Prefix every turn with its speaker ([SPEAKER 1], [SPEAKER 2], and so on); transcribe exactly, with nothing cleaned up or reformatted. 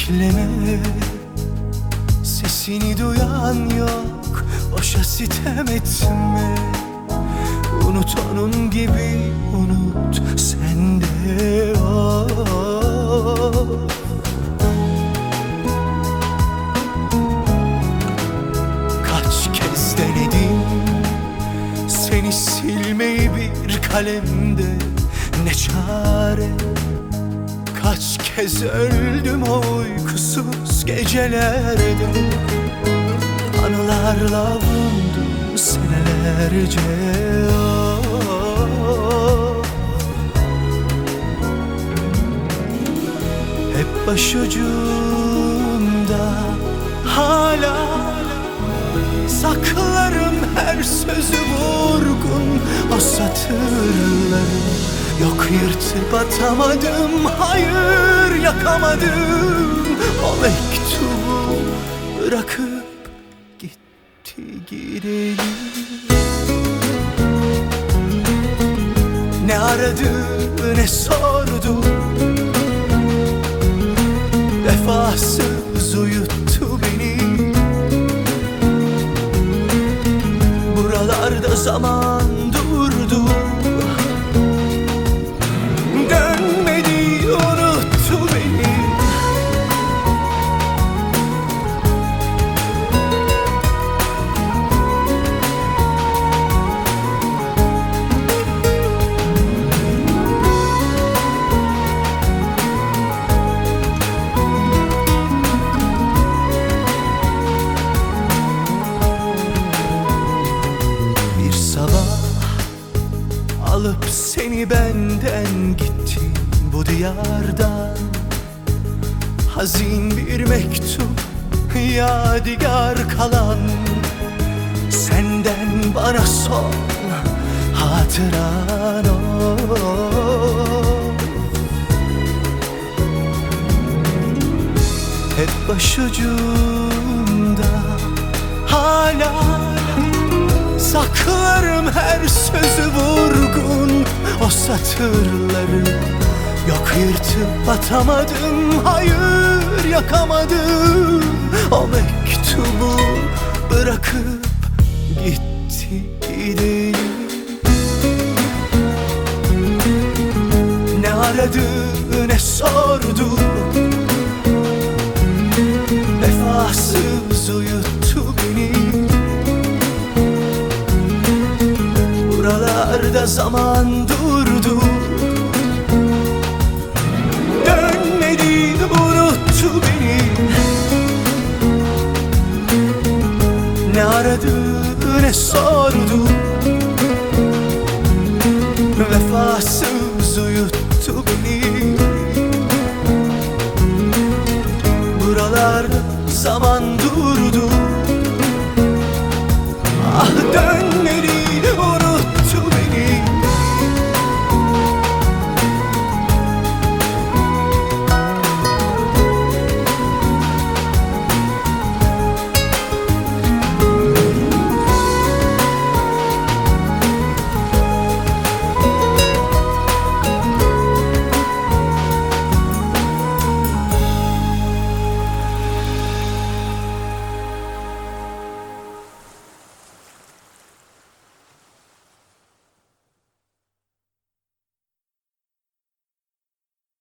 [SPEAKER 1] bekleme, sesini duyan yok, boşa sitem etme. Unut onun gibi, unut sen de o. Kaç kez denedim seni silmeyi bir kalemde, ne çare. Kaç kez öldüm o uykusuz gecelerde, anılarla avundum senelerce. Oh. Hep başucumda hala saklarım her sözü vurgun, o satırları. Yok yırtıp atamadım, hayır yakamadım. O mektubu bırakıp gitti gidelim. Ne aradı ne sordu, vefasız uyuttu beni. Buralarda zaman durdu, dönmedi, unuttu beni. Bir sabah alıp seni benden gitti bu diyardan. Hazin bir mektup, yadigar kalan, senden bana son hatıran o. Hep başucumda hala saklarım her sözü vurgun, o satırları. Yok yırtıp atamadım, hayır yakamadım. O mektubu bırakıp gitti gidelim. Ne aradı ne sordu, vefasız uyuttu beni. Buralarda zaman durdu, dönmedi, unuttu beni. Ne aradı ne sordu, vefasız uyuttu beni. Buralarda zaman durdu, ah dön.